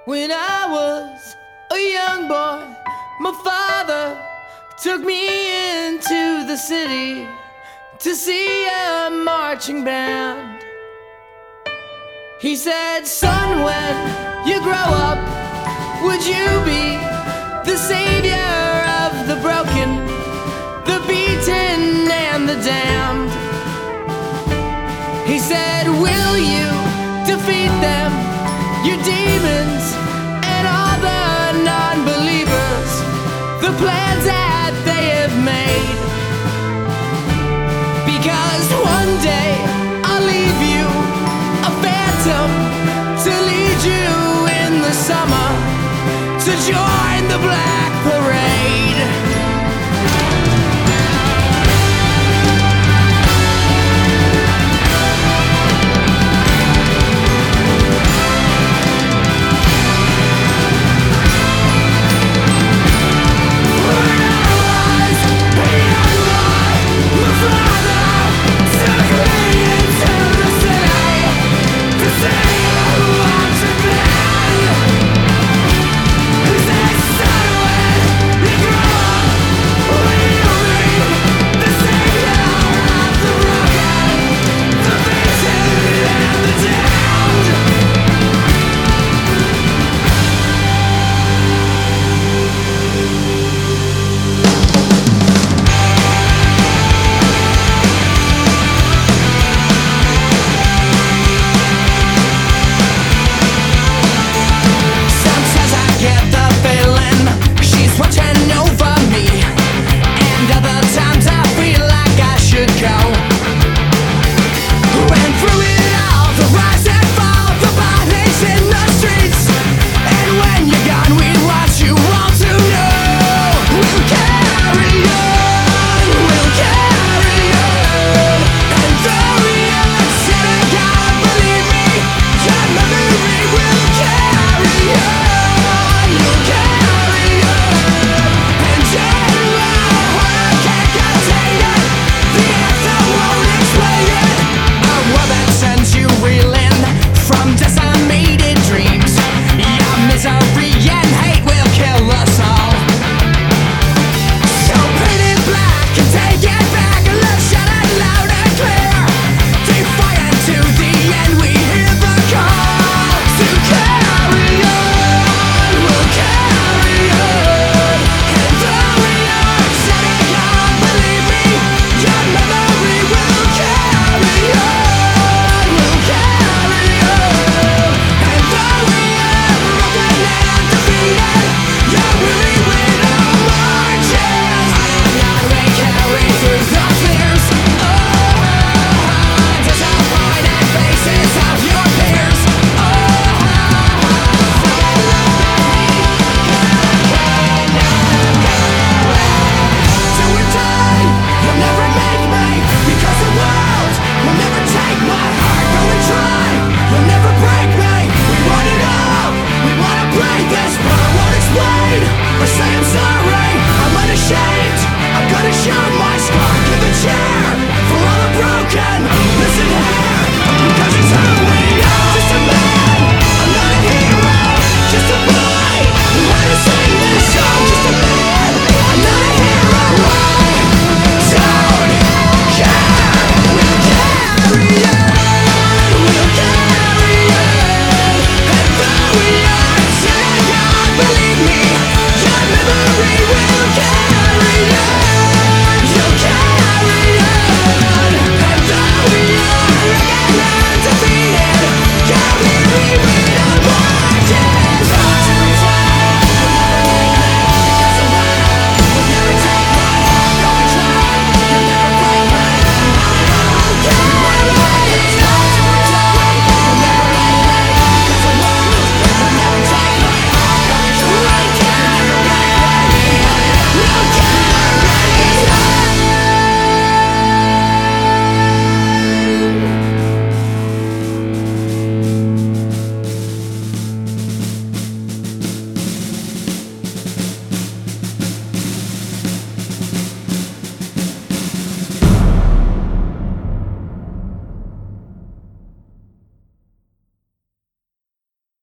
When I was a young boy, my father took me into the city to see a marching band. He said, "Son, when you grow up, would you be the savior of the broken, the beaten, and the damned?" He said, "Will you defeat them, your demons, and all the non-believers, the plans that they have made? Because one day I'll leave you a phantom to lead you in the summer to joy